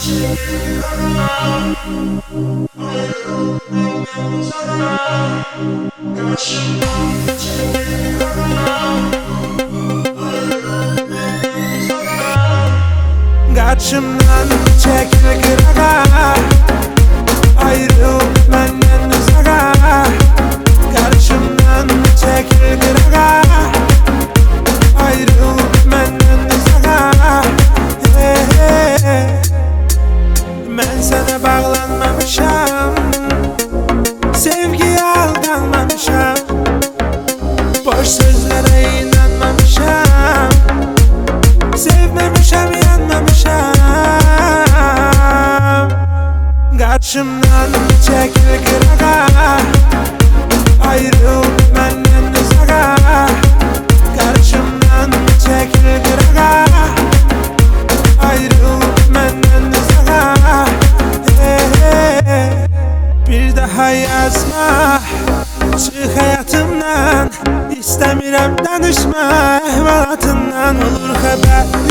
Karşımdan çekil kırağa, ayrıl benden uzağa. Karşımdan çekil kırağa, ayrıl benden uzağa. Ben sana bağlanmamışam, sevgiye aldanmamışam, boş sözlere inanmamışam, sevmemişem, yanmamışam. Karşımdan çekil kırağa, ayrıl benden uzağa. Karşımdan çekil kırağa, ayrıl benden uzağa. Bir daha yazma, çık hayatımdan. İstəmirəm danışma əhvalatından. Olur xəbər